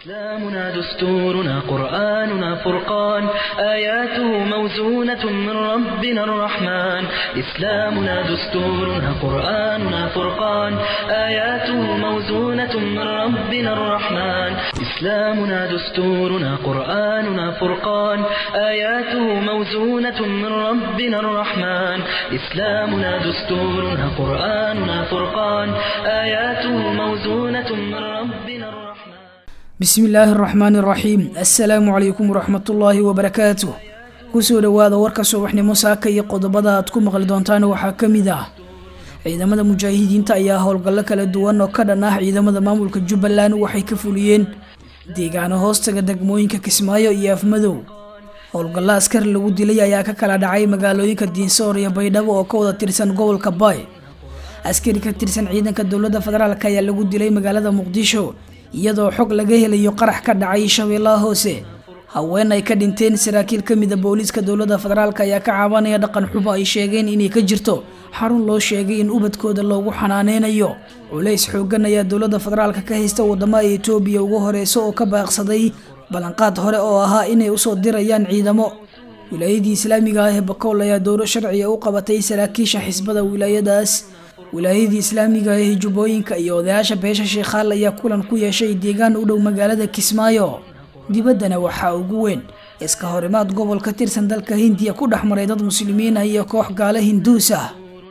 إسلامنا دستورنا قرآننا فرقان آياته موزونة من ربنا الرحمن إسلامنا دستورنا قرآننا فرقان آياته موزونة من ربنا الرحمن إسلامنا دستورنا قرآننا فرقان آياته موزونة من ربنا الرحمن إسلامنا دستورنا قرآننا فرقان آياته موزونة من ربنا الرحمن بسم الله الرحمن الرحيم السلام عليكم ورحمة الله وبركاته كسو دوادا وركا صبحني موساكا يقضبادا اتكو مغل دونتان وحاكمدا ciidamada mujaahidiinta ayaa howlgallo kala duwan oo ka dhan ah ciidamada maamulka Jubbaland waxay ka fuliyeen deegaano hoostaga degmooyinka Kismaayo iyo Afmadow howlgallo askar lagu dilay ayaa ka kala dhacay magaalooyinka Diinsoor iyo Baydhabo oo ka wada tirsan gobolka Bay askari ka tirsan ciidanka dawladda federaalka ayaa lagu dilay magaalada Muqdisho iyadoo xog laga helayo qarax ka dhacay Shabeellaha Hoose haween ay ka dhinteen saraakiil ka mid ah booliska dawladda federaalka ayaa ka caawanaya dhaqan xumo ay sheegeen inay ka jirto xarun loo sheegay in ubadkooda loogu xanaaneeyo culays xoogan ayaa dawladda federaalka ka haysta wadamada Itoobiya ugu horeyso oo ka baaqsaday balanqaad hore oo ahaa inay u soo dirayaan ciidamo wilaayadii islaamiga ah ee Bakool ayaa dowro sharci u qabatay saraakiisha xisbada wilaayadaas wilaayadii islaamiga ah ee Jubbooyinka iyo odayaasha beesha Sheekhaal ayaa kulan ku yeeshay deegaan u dhow magaalada Kismaayo dibaddana waxa ugu weyn iska horimaad gobol ka tirsan dalka Hindiya ku dhaxmaray dad muslimiin ah iyo koox gaala Hinduus ah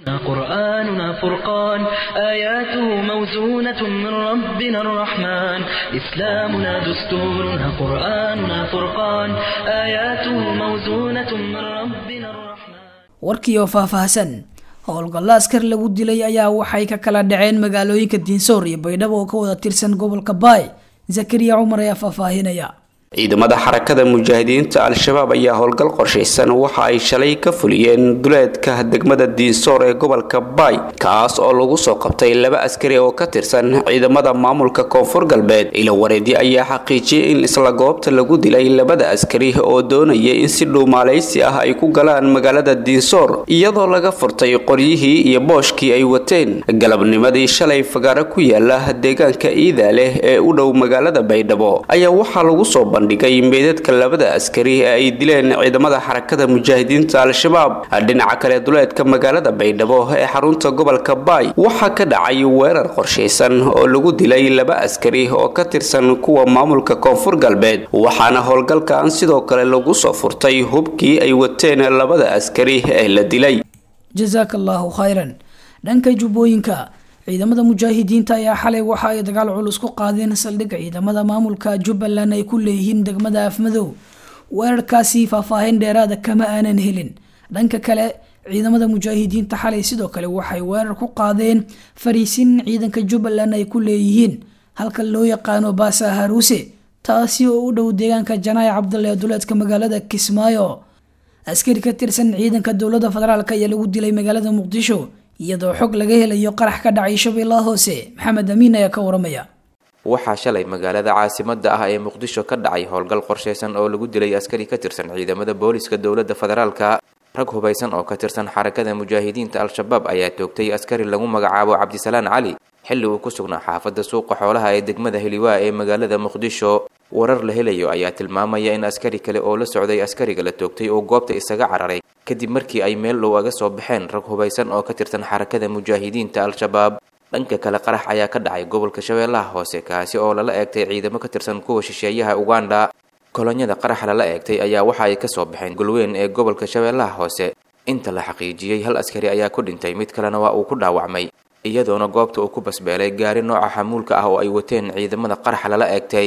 قرآننا فرقان آياته موزونة من ربنا الرحمن إسلامنا دستورنا قرآننا فرقان آياته موزونة من ربنا الرحمن warkiyo faahfaahsan howlgallo askar lagu dilay ayaa waxay ka kala dhaceen magaalooyinka Diinsoor iyo Baydhabo oo ka wada tirsan gobolka Bay Zakariya Umar ayaa faahfaahinaya ciidamada xarakada mujaahidiinta al-shabaab ayaa howlgal qorsheysan waxa ay shalay ka fuliyeen duleedka degmada Diinsoor ee gobolka Bay kaas oo lagu soo qabtay laba askari oo ka tirsan ciidamada maamulka Koonfur Galbeed ila wareedi ayaa xaqiijiyay in isla goobta lagu dilay labada askari oo doonayay in si dhuumaaleysi ah ay ku galaan magaalada Diinsoor iyadoo laga furtay qoryihii iyo booshkii ay wateen galabnimadii shalay fagaara ku yaala deegaanka Iidaale ee u dhow magaalada Baydhabo ayaa waxa lagu soo bandhigay meedadka labada askari ee ay dileen ciidamada xarakada mujaahidiinta al-shabaab dhinaca kale duleedka magaalada Baydhabo ee xarunta gobolka Bay waxa ka dhacay weerar qorsheysan oo lagu dilay laba askari oo ka tirsan kuwa maamulka Koonfur Galbeed waxaana howlgalkan sidoo kale lagu soo furtay hubkii ay wateen labada askari ee la dilay jazakallahu khayran dhanka Jubbooyinka ciidamada mujaahidiinta ayaa xalay waxa ay dagaal culus ku qaadeen saldhig ciidamada maamulka Jubbaland ay ku leeyihiin degmada Afmadow weerarkaasi faahfaahin dheeraad ah kama aanan helin dhanka kale ciidamada mujaahidiinta xalay sidoo kale waxay weerar ku qaadeen fariisin ciidanka Jubbaland ay ku leeyihiin halka loo yaqaano Baasa Haruse taasi oo u dhow deegaanka Janaay Cabdulle duleedka magaalada Kismaayo askari ka tirsan ciidanka dawladda federaalka ayaa lagu dilay magaalada Muqdisho iyadoo xog laga helayo qarax ka dhacay Shabeellaha Hoose Maxamed Amiin ayaa ka waramaya waxaa shalay magaalada caasimadda ah ee Muqdisho ka dhacay howlgal qorsheysan oo lagu dilay askari ka tirsan ciidamada booliska dawladda federaalka rag hubeysan oo ka tirsan xarakada mujaahidiinta al-shabaab ayaa toogtay askari lagu magacaabo Cabdisalaan Cali xilli uu ku sugnaa xaafadda suuqa xoolaha ee degmada Heliwaa ee magaalada Muqdisho warar la helayo ayaa tilmaamaya in askari kale oo la socday askariga la toogtay oo goobta isaga cararay kadib markii ay meel dhow aga soo baxeen rag hubeysan oo ka tirsan xarakada mujaahidiinta al-shabaab dhanka kale qarax ayaa ka dhacay gobolka Shabeellaha Hoose kaasi oo lala eegtay ciidamo ka tirsan kuwa shisheeyaha Uganda kolonyada qarax lala eegtay ayaa waxa ay ka soo baxeen gulweyn ee gobolka Shabeellaha Hoose inta la xaqiijiyay hal askari ayaa ku dhintay mid kalena waa uu ku dhaawacmay iyadoona goobta uu ku basbeelay gaari nooca xamuulka ah oo ay wateen ciidamada qarax lala eegtay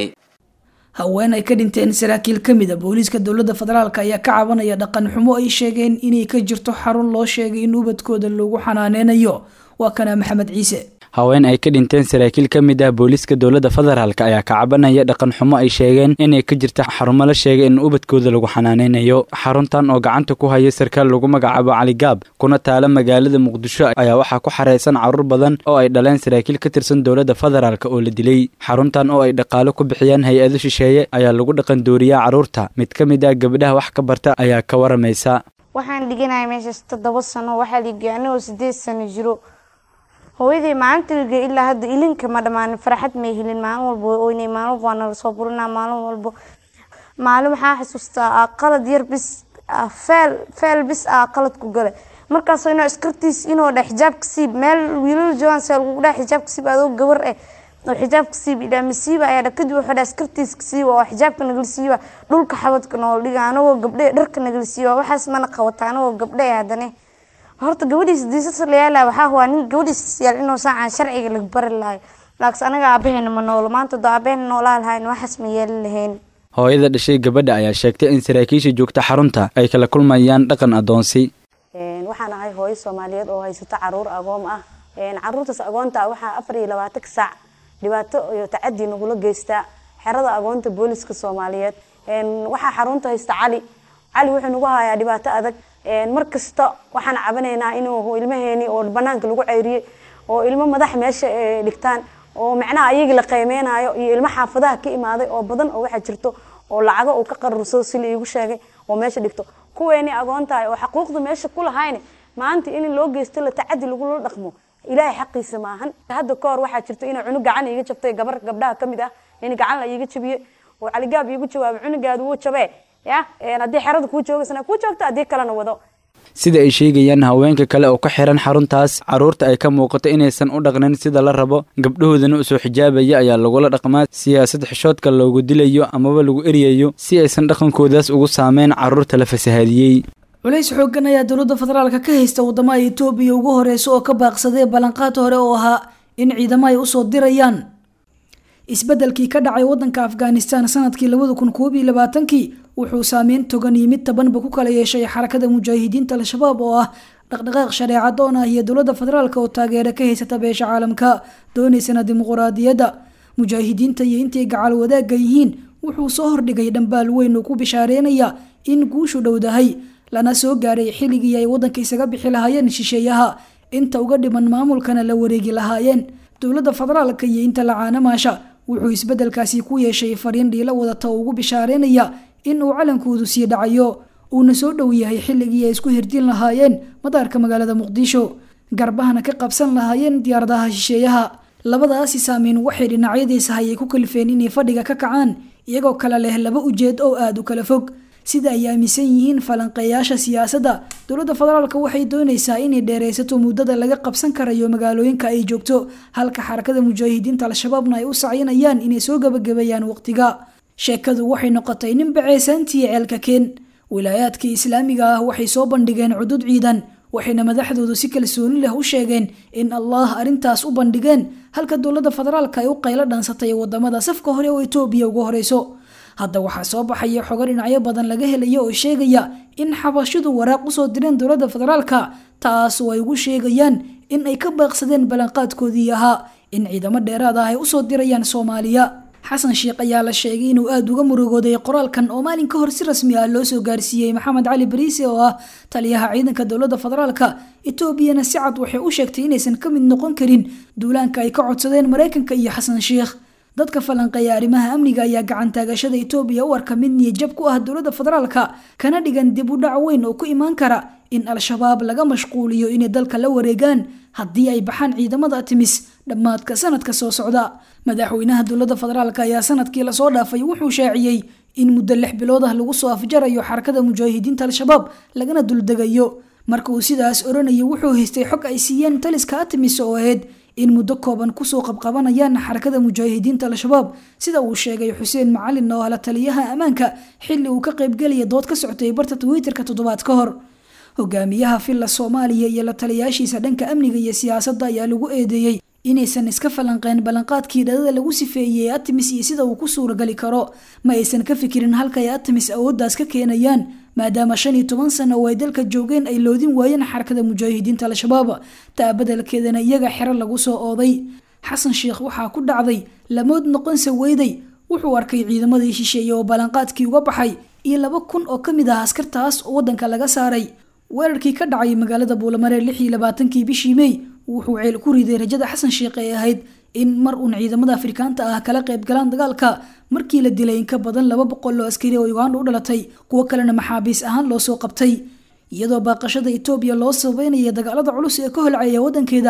haween ay ka dhinteen saraakiil ka mid ah booliska dawladda federaalka ayaa ka caawanaya dhaqan xumo ay sheegeen inay ka jirto xarun loo sheegay in ubadkooda loogu xanaaneeyo waa kana Maxamed Ciise haween ay ka dhinteen saraakiil ka mid ah booliska dawladda federaalka ayaa ka cabanaya dhaqan xumo ay sheegeen inay ka jirto xarumo la sheegay in ubadkooda lagu xanaaneeyo xaruntan oo gacanta ku haya sarkaal lagu magacaabo Cali Gaab kuna taala magaalada Muqdisho ayaa waxa ku xareysan carruur badan oo ay dhaleen saraakiil ka tirsan dawladda federaalka oo la dilay xaruntan oo ay dhaqaale ku bixiyaan hay'ado shisheeye ayaa lagu dhaqan dooriyaa carruurta mid ka mid ah gabdhaha wax ka barta ayaa ka waramaysa waxaan dhiganahay meesha 7 sano waxa la gaanay 8 sano jiro hooyadii maalintii ilaa hadda ilinka ma dhamaan farxad ma helin maalin walba ooynay maalin walba nala soo burinaa maalin waxaa xasuustaa qalad yar bis feel bis qalad ku galay markaas inuu iskartiis inuu dhex xijaabka siib meel wiilal joogan seel ugu dhex xijaabka siib adoo gabar oo xijaabka siib ila masiiba ayaa kadib wuxuu dhex iskartiis siib oo xijaabka nagal siiba dhulka xabadka nool dhiga anagoo gabdhe dharka nagal siiba waxaas mana qabataa anagoo gabdhe hadane horta gabadhiis diisas leeyahay waxa waa nin gabadhiis yaal inuu saacan sharciga laga bari lahayo laakiin anaga aabaheen ma nool maanta aabaheen noolaa lahayn waxaas ma yeelin lahayn hooyada dhashay gabadha ayaa sheegtay in saraakiisha joogta xarunta ay kala kulmayaan dhaqan adoonsi waxaan ahay hooyo Soomaaliyeed oo haysata caruur agoon ah caruurtaas agoonta waxa 24 saac dhibaato iyo tacaddi nagula geystaa xerada agoonta booliska Soomaaliyeed waxa xarunta haysta cali wuxuu nagu hayaa dhibaato adag markasta waxaan cabanaynaa inuu ilmaheeni oo banaanka lagu ceyriyay oo ilmo madax meesha dhigtaan oo macnaha ayaga la qiimeenayo iyo ilmo xaafadaha ka imaaday oo badan oo waxa jirto oo lacago uu ka qarruso si la igu sheegay oo meesha dhigto kuweeni agoonta oo xuquuqda meesha ku lahayn maanta in loo geysto la tacaddi lagu dhaqmo ilaahay xaqiisa maahan hadda koor waxa jirto in cunug gacan iga jabtay gabdhaha kamid ah in gacan la iga jabiyay oo caligaab igu jawaab cunugaadu wuu jabay haddii xerada kuu joogaysana kuu joogta haddii kalena wado sida ay sheegayaan haweenka kale oo ka xiran xaruntaas caruurta ay ka muuqato inaysan u dhaqnin sida la rabo gabdhahoodana u soo xijaabaya ayaa lagula dhaqmaa siyaasad xishoodka loogu dilayo amaba lagu eriyayo si aysan dhaqankoodaas ugu saameyn caruurta la fasahaadiyey culays xooggan ayaa dowladda federaalka ka haysta wadamada Itoobiya ugu horeyso oo ka baaqsaday ballanqaad hore oo ahaa in ciidamo ay u soo dirayaan isbeddelkii ka dhacay wadanka Afghanistan sanadkii 2021 wuxuu saameyn togan yimid tabanba ku kala yeeshay xarakada mujaahidiinta al-shabaab oo ah dhaqdhaqaaq shareecad oo ah iyo dowladda federaalka oo taageero ka haysata beesha caalamka doonaysana dimuqraadiyadda mujaahidiinta iyo intii gacal wadaagga yihiin wuxuu soo hordhigay dhambaal weyn oo ku bishaareynaya in guushu dhowdahay lana soo gaaray xilligii ay wadanka isaga bixi lahaayeen shisheeyaha inta uga dhiman maamulkana la wareegi lahaayeen dowladda federaalka iyo inta la caanamaasha wuxuu isbeddelkaasi ku yeeshay fariin dhiila wadata oo ugu bishaareynaya in uu calankoodu sii dhacayo uuna soo dhow yahay xilligii ay isku hirdin lahaayeen madaarka magaalada Muqdisho garbahana ka qabsan lahaayeen diyaaradaha shisheeyaha labadaasi saameyn waxay dhinacyadiisa hayay ku kalfeen inay fadhiga ka kacaan iyagoo kala leh laba ujeed oo aad u kala fog sida ay aaminsan yihiin falanqeeyaasha siyaasadda dowladda federaalka waxay doonaysaa inay dheereysato muddada laga qabsan karayo magaalooyinka ay joogto halka xarakada mujaahidiinta al-shabaabna ay u sacinayaan inay soo gabagabeeyaan waqtiga sheekadu waxay noqotay nin baceysantii ceelka keen wilaayaadka islaamiga ah waxay soo bandhigeen cudud ciidan waxayna madaxdoodu si kalsooni leh u sheegeen in Allah arintaas u bandhigeen halka dowladda federaalka ay u qaylo dhansatay wadamada safka hore oo Itoobiya ugu horeyso hadda waxaa soo baxaya xogo dhinacyo badan laga helayo oo sheegaya in xabashidu waraaq u soo direen dowladda federaalka taas oo ay ugu sheegayaan in ay ka baaqsadeen ballanqaadkoodii ahaa in ciidamo dheeraad ah ay u soo dirayaan Soomaaliya xasan sheekh ayaa la sheegay inuu aad uga murugooday qoraalkan oo maalin ka hor si rasmi ah loo soo gaarsiiyay Maxamed Cali Bariisi oo ah taliyaha ciidanka dowladda federaalka Itoobiyana si cad waxay u sheegtay inaysan ka mid noqon karin duulaanka ay ka codsadeen Mareykanka iyo xasan sheekh dadka falanqeeya arrimaha amniga ayaa gacan taagashada Itoobiya u arka mid niyad ku ah dowladda federaalka kana dhigan dib u dhac weyn oo ku imaan kara in al-shabaab laga mashquuliyo inay dalka la wareegaan haddii ay baxaan ciidamada Artemis dhamaadka sanadka soo socda madaxweynaha dowladda federaalka ayaa sanadkii la soo dhaafay wuxuu shaaciyay in muddo 6 bilood ah lagu soo afjarayo xarakada mujaahidiinta al-shabaab lagana duldegayo marka uu sidaas oranayo wuxuu haystay xog ay siiyeen taliska Artemis oo ahayd in muddo kooban ku soo qabqabanayaan xarakada mujaahidiinta al-shabaab sida uu sheegay Xuseen Macalin oo la taliyaha amaanka xilli uu ka qayb galay dood ka socotay barta Twitter-ka toddobaad ka hor hogaamiyaha filla Soomaaliya iyo la taliyaashiisa dhanka amniga iyo siyaasadda ayaa lagu eedeeyay inaysan iska falanqeen ballanqaadkii dhadada lagu sifeeyay Artemis iyo sida uu ku suuragali karo ma aysan ka fikirin halka ay Artemis awooddaas ka keenayaan maadaama 15 sano oo ay dalka joogeen ay loodin waayeen xarakada mujaahidiinta al-shabaab taabadalkeedana iyaga xiro lagu soo ooday xasan sheekh waxaa ku dhacday lamood noqon saweyday wuxuu arkay ciidamadii shisheeye oo ballanqaadkii uga baxay iyo 2,000 oo kamid ah askartaas oo wadanka laga saaray weerarkii ka dhacay magaalada Buulamare 26 bishii May wuxuu ceel ku riday rajada xasan sheekh ee ahayd in mar uu ciidamada Afrikaanta ah kala qayb galaan dagaalka markii la dilay in ka badan 200 oo askari oo Uganda u dhalatay kuwa kalena maxaabiis ahaan loo soo qabtay iyadoo baaqashada Itoobiya loo sameeyay dagaalada culus ee ka holcaya wadankeeda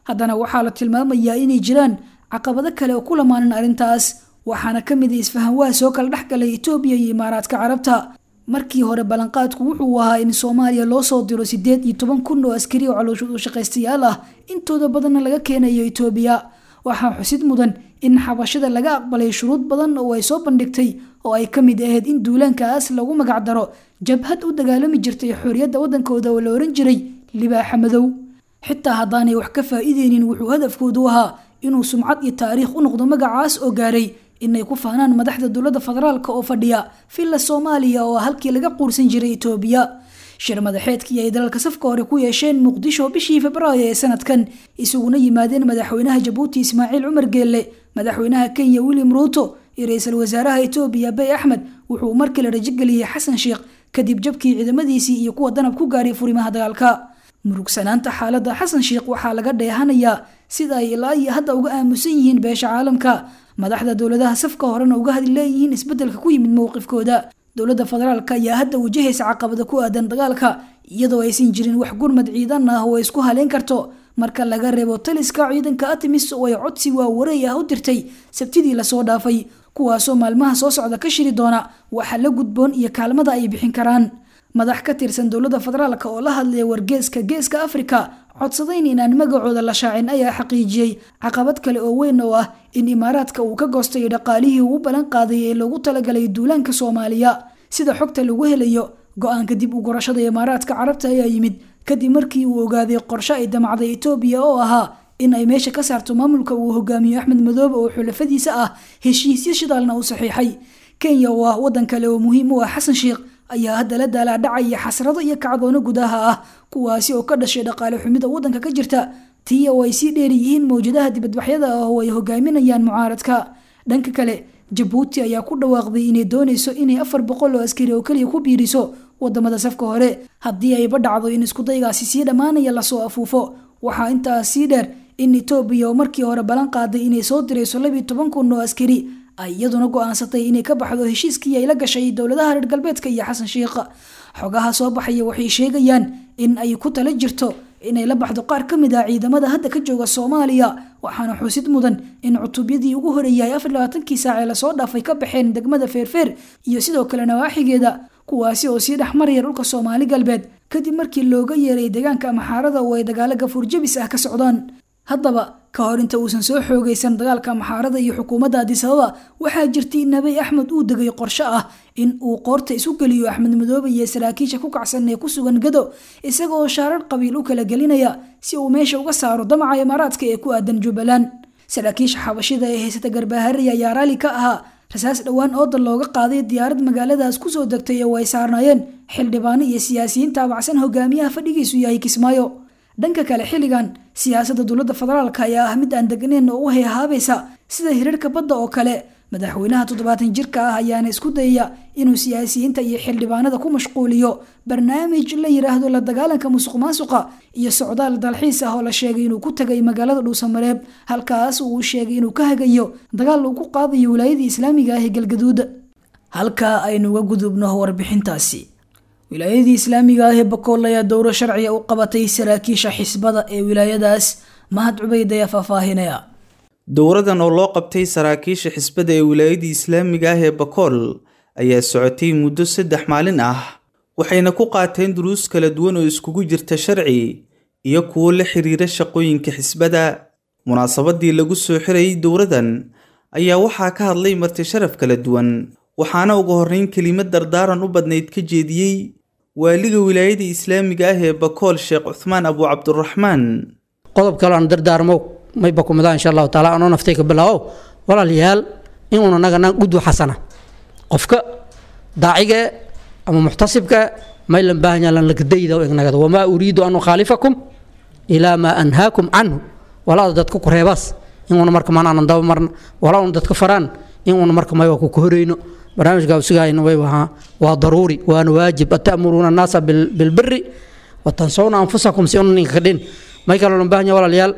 haddana waxaa la tilmaamayaa inay jiraan caqabado kale oo ku lamaanan arrintaas waxaana ka mid isfahanwaa soo kala dhexgalay Itoobiya iyo Imaaraadka Carabta markii hore ballanqaadku wuxuu ahaa in Soomaaliya loo soo diro 18,000 oo askari oo calooshood u shaqaystayaal ah intooda badan laga keenayo Itoobiya waxaa xusid mudan in xabashada laga aqbalay shuruud badan oo ay soo bandhigtay oo ay ka mid ahayd in duulaankaas lagu magac daro jabhad u dagaalami jirtay xorriyadda wadankooda oo la oran jiray libaaxa madow xitaa haddaanay wax ka faa'iideynin wuxuu hadafkoodu ahaa inuu sumcad iyo taariikh u noqdo magacaas oo gaaray inay ku faanaan madaxda dowladda federaalka oo fadhiya filla Soomaaliya oo halkii laga quursan jiray Itoobiya shir madaxeedkii ay dalalka safka hore ku yeesheen Muqdisho bishii Febraayo ee sanadkan isuguna yimaadeen madaxweynaha Jabuuti Ismaaciil Cumar Geelle madaxweynaha Kenya William Ruto iyo ra'iisul wasaaraha Itoobiya Abiy Ahmed wuxuu markii la rajageliyay Xasan Sheikh kadib jabkii ciidamadiisii iyo kuwa danab ku gaaray furimaha dagaalka murugsanaanta xaaladda Xasan Sheikh waxaa laga dheehanayaa sida ay ilaa iyo hadda uga aamusan yihiin beesha caalamka madaxda dowladaha safka horena uga hadli leeyihiin isbedelka ku yimid mowqifkooda dowladda federaalka ayaa hadda wajahaysa caqabado ku aadan dagaalka iyadoo aysan jirin wax gurmad ciidan ah oo isku haleyn karto marka laga reebo taliska ciidanka ATMIS oo ay codsi waawareey ah u dirtay sabtidii la soo dhaafay kuwaasoo maalmaha soo socda ka shiri doona waxa la gudboon iyo kaalmada ay bixin karaan madax ka tirsan dowladda federaalka oo la hadlay wargeeska Afrika codsadeen inaan magacooda la shaacin ayaa xaqiijiyay caqabad kale oo weyn oo ah in Imaaraadka uu ka goostay dhaqaalihii uu balan qaaday ee lagu talagalay duulaanka Soomaaliya sida xogta lagu helayo go'aanka dib u gurashada Imaaraadka Carabta ayaa yimid kadib markii uu ogaaday qorshe ay damacday Itoobiya oo ahaa in ay meesha ka saarto maamulka uu hogaamiyo Axmed Madoobe oo xulafadiisa ah heshiisyo shidaalna uu saxiixay Kenya waa wadan kale oo muhiim u ah Xasan Sheikh ayaa hadda la daalaa dhacay xasrado iyo kacdoono gudaha ah kuwaasi oo ka dhashay dhaqaale xumida wadanka ka jirta tii oo ay si dheer yihiin mowjadaha dibadbaxyada ah oo ay hogaaminayaan mucaaradka dhanka kale Jabuuti ayaa ku dhawaaqday inay doonayso inay 400 oo askari oo kaliya ku biiriso wadamada safka hore haddii ay dhacdo in isku daygaasi si dhamaanaya la soo afuufo waxaa intaas si dheer in Itoobiya markii hore balan qaaday inay soo dirayso 12,000 oo askari iyaduna go'aansatay inay ka baxdo heshiiskii ay la gashay dowladaha reer galbeedka iyo Xasan Sheikh xogaha soo baxaya waxay sheegayaan in ay ku tala jirto inay la baxdo qaar kamid ah ciidamada hadda ka jooga Soomaaliya waxaana xusid mudan in cutubiyadii ugu horeeyay 24 saac ee la soo dhaafay ka baxeen degmada Feerfeer iyo sidoo kale nawaaxigeeda kuwaasi oo si dhaxmaraya dhulka Soomaali galbeed kadib markii looga yeeray deegaanka Maxaarada oo ay dagaalo gafuur jabis ah ka socdaan haddaba ka hor inta uusan soo xoogaysan dagaalka Maxaarada iyo xukuumadda Addis Ababa waxaa jirtay in Abiy Ahmed uu degay qorshe ah in uu qoorta isu geliyo Axmed Madoobe iyo saraakiisha ku kacsan ee ku sugan Gado isagoo shaarar qabiil u kala gelinaya si uu meesha uga saaro damaca Imaaraadka ee ku aadan Jubbaland saraakiisha xabashida ee haysata Garbaharey ayaa raali ka ahaa rasaas dhawaan oo dal looga qaaday diyaarad magaaladaas ku soo degtay oo ay saarnaayeen xildhibaan iyo siyaasiyiin taabacsan hogaamiyaha fadhigiisu yahay Kismaayo dhanka kale xiligan siyaasadda dowladda federaalka ayaa ah mid aan degnayn oo u hayhaabaysa sida hirarka badda oo kale madaxweynaha 70 jirka ah ayaana isku dayaya inuu siyaasiyiinta iyo xildhibaanada ku mashquuliyo barnaamij la yiraahdo la dagaalanka musuqmaasuqa iyo socdaal dalxiis ah oo la sheegay inuu ku tagay magaalada Dhuusamareeb halkaas uu sheegay inuu ka hagayo dagaal uu ku qaadayo wilaayada Islaamiga ah ee Galgaduud halka aynu uga gudubno warbixintaasi wilaayada Islaamiga ah ee Bakool ayaa dowro sharci u qabatay saraakiisha xisbada ee wilaayadaas Mahad Cubayd ayaa faahfaahinaya dowradan oo loo qabtay saraakiisha xisbada ee wilaayada Islaamiga ah ee Bakool ayaa socotay muddo 3 maalin ah waxayna ku qaateen duruus kala duwan oo iskugu jirta sharci iyo kuwo la xiriira shaqooyinka xisbada munaasabadii lagu soo xiray dowradan ayaa waxaa ka hadlay marti sharaf kala duwan waxaana ugu horeyn kelimad dardaaran u badnayd ka jeediyay waaliga wilaayada Islaamiga ah ee Bakool Sheekh Uthman Abu Abdurrahman qodob kale aan dardaarmo may bakumada insha Allah taala aan naftay ka bilaaw walaalayaal in uu naga gudbo xasana qofka daaciga ama muhtasibka may lan baahan lan lagdayda oo ignaga wama uriidu an khalifakum ila ma anhaakum anhu wala dadku ku reebas in uu marka maana daba marna wala uu dadku faraan in uu marka may ku horeyno barnaamijka usigaayna way waa daruuri waana waajib atamuruna an-nasa bil birri wa tansawna anfusakum si uu ninka kadin may kala lan baahan walaalayaal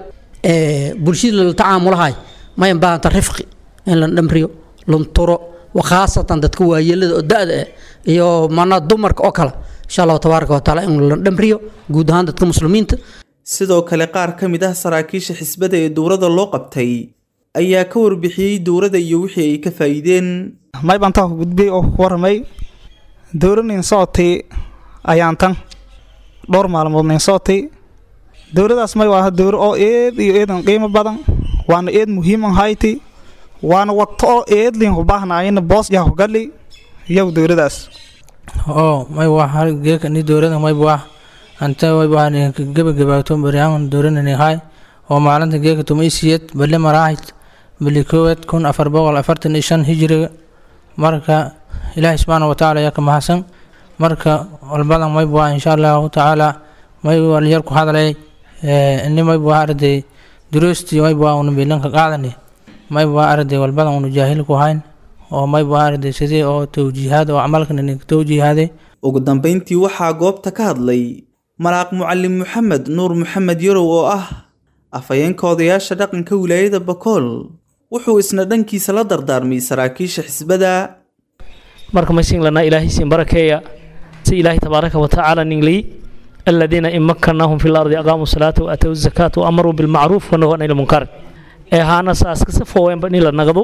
bulshada la tacaamulahay may baahan tarifqi in la dhamriyo lunturo وخاصة dadka waayelada oo daada iyo mana dumarka oo kala insha Allah tabaaraka wa taala in la dhamriyo guud ahaan dadka muslimiinta sidoo kale qaar ka mid ah saraakiisha xisbada ee dowladda loo qabtay ayaa ka warbixiyey dowladda iyo wixii ay ka faa'iideen. may baan taa gudbay oo warmay dowladda socotay ayaan tan dhowr maalmood socotay. dowladdaas may waa dowlad oo iyo eedan qiimo badan waana eed muhiim ah hayti waana waqti oo eed liin u baahnayeen boos yaa ku gali yow dowladdaas may waa geeka ni dowladda may waa anta way baan gabagabaato barnaamij dowladda hay oo maalinta geeka tumaysiyad balle maraahid bali koowad 1445 hijriga marka ilaahay subhanahu wa ta'ala yaa ka mahadsan marka walbadan may waa insha Allah ta'ala may wal yar ku hadalay inni may waa arday duruustii may waa uu bilan ka qaadanay may waa arday walbadan uu jaahil ku hayn oo may waa arday sidii oo tawjiihad oo amalkan in tawjiihade. ugu dambeyntii waxaa goobta ka hadlay malaaq mucallim Maxamed Nuur Maxamed Yarow oo ah afayeenka odayaasha dhaqanka wilaayada Bakool. wuxuu isna dhankiisa la dardaarmay saraakiisha xisbada. marka ma siin lana ilaahay siin barakeeya si ilaahay tabaaraka wa ta'ala ningli alladina immakkanahum fil ardi aqamu salata wa atu zakata wa amaru bil ma'ruf wa nahaw anil munkar hana saas ka safoowen bani la nagado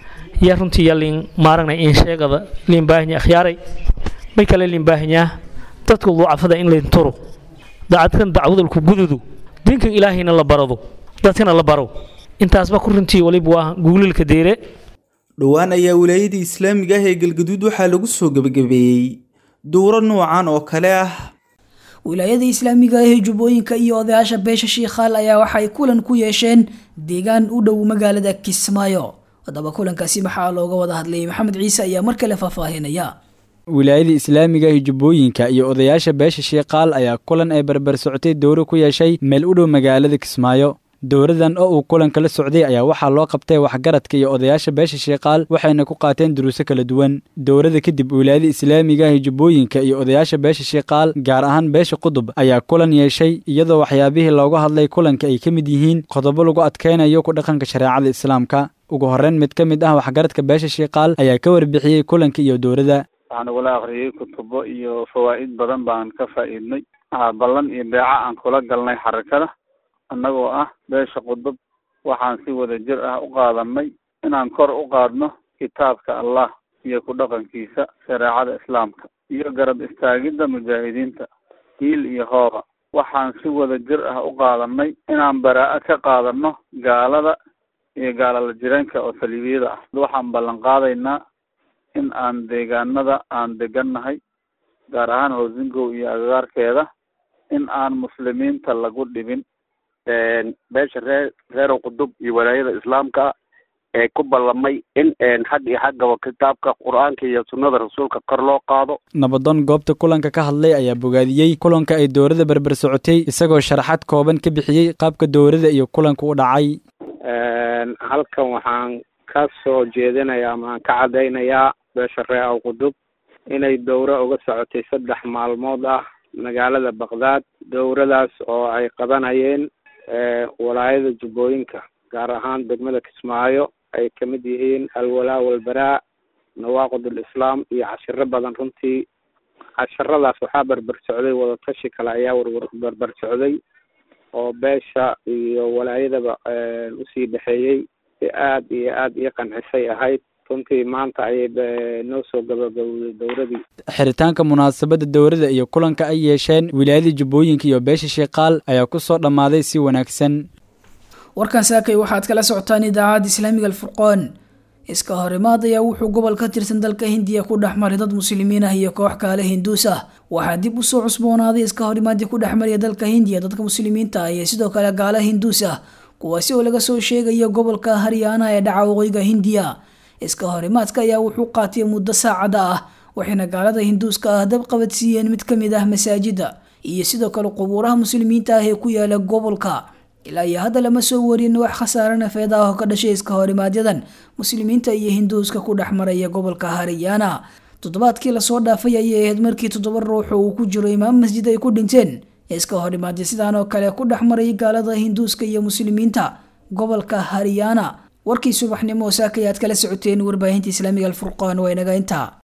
ya runtii yalin maaragna in sheegada liin baahnya khiyaaray bay kale liin baahnya dadku ducafada in leen toro daacadkan dacwada ku gududu dinka ilaahayna la barado dadkana la baro intaasba ku runtii waliba waa guulilka deere. dhowaan ayaa wilaayada islaamiga ah ee galgaduud waxaa lagu soo gabagabeeyey dowro noocan oo kale ah. wilaayada islaamiga ah ee jubbooyinka iyo odayaasha beesha shiikhaal ayaa waxay kulan ku yeesheen deegaan u dhow magaalada Kismaayo. haddaba kulankaasi maxaa looga wada hadlayay Maxamed Ciise ayaa mar kale faahfaahinaya. wilaayada islaamiga ah jubbooyinka iyo odayaasha beesha shiikhaal ayaa kulan ay barbar socotay dowro ku yeeshay meel u dhow magaalada Kismaayo. dowradan oo uu kulanka la socday ayaa waxaa loo qabtay waxgaradka iyo odayaasha beesha shiikhaal waxayna ku qaateen duruuso kala duwan. dowrada kadib wilaayada islaamiga ah jubbooyinka iyo odayaasha beesha shiikhaal gaar ahaan beesha Qudub ayaa kulan yeeshay iyadoo waxyaabihii looga hadlay kulanka ay kamid yihiin qodobo lagu adkeynayo ku dhaqanka shariicada islaamka. ugu horeyn mid kamid ah waxgaradka beesha shiikhaal ayaa ka warbixiyay kulanka iyo dowrada. waxaan wala akhriyay kutubo iyo fawaa'id badan baan ka faa'iidnay. ballan iyo beeca aan kula galnay xarakada annagoo ah beesha Qudub waxaan si wada jir ah u qaadanay inaan kor u qaadno kitaabka Allah iyo ku dhaqankiisa shariicada islaamka iyo garab istaagidda mujaahidiinta hiil iyo hooba. waxaan si wada jir ah u qaadanay inaan baraa'a ka qaadano gaalada iyo gaalada jireenka oo saliibiyada ah. waxaan ballan qaadaynaa in aan deegaanada aan degannahay gaar ahaan Hoosingow iyo agagaarkeeda in aan muslimiinta lagu dhibin. beesha reer Qudub iyo walaayada islaamka ee ku ballamay in xag iyo xaggaba kitaabka quraanka iyo sunnada rasuulka kor loo qaado. nabadoon goobta kulanka ka hadlay ayaa bogaadiyey kulanka ay dowladda barbar socotay isagoo sharaxaad kooban ka bixiyey qaabka dowladda iyo kulanka u dhacay. halkan waxaan ka soo jeedinayaa ama ka cadaynayaa beesha reer Qudub inay dowro uga socotay 3 maalmood ah magaalada Baghdad. dowradaas oo ay qabanayeen walaayada jubbooyinka gaar ahaan degmada Kismaayo ay kamid yihiin alwalaa walbaraa nawaaqidul islaam iyo cashiro badan. runtii casharadaas waxaa barbar socday wada tashi kale ayaa barbar socday oo beesha iyo walaayadaba usii dhexeeyey aad iyo aad iyo qancisay ahayd. runtii maanta ayay noo soo gabagabowday dowradii. xiritaanka munaasabada dowrada iyo kulanka ay yeesheen wilaayada jubbooyinka iyo beesha shiikhaal ayaa ku soo dhamaaday si wanaagsan. warkan saakay waxaad kala socotaan idaacada islaamiga Al-Furqaan. iska horimaad ayaa wuxuu gobol ka tirsan dalka Hindiya ku dhaxmaray dad muslimiin ah iyo koox kale Hinduus ah. waxaa dib u soo cusboonaaday iska horimaadii ku dhaxmaray dalka Hindiya dadka muslimiinta ah iyo sidoo kale gaala Hinduus ah kuwaasi oo laga soo sheegayo gobolka Haryana ee dhaca waqooyiga Hindiya. iska horimaadka ayaa wuxuu qaatay muddo saacada ah waxayna gaalada Hinduuska ah dab qabadsiiyeen mid kamid ah masaajida iyo sidoo kale qubuuraha muslimiinta ah ee ku yaala gobolka. ilaa iyo hadda lama soo warin wax khasaare nafeed ah oo ka dhashay iska horimaadyaddan muslimiinta iyo Hinduuska ku dhaxmaraya gobolka Haryana. toddobaadkii la soo dhaafay ayay ahayd markii 7 ruux oo ku jiro imaam masjid ay ku dhinteen iska horimaadyo sidaan oo kale ku dhaxmaray gaalada Hinduuska iyo muslimiinta gobolka Haryana. warkii subaxnimo saakayaad kala socoteen warbaahinta islaamiga Al-Furqaan waa inaga inta.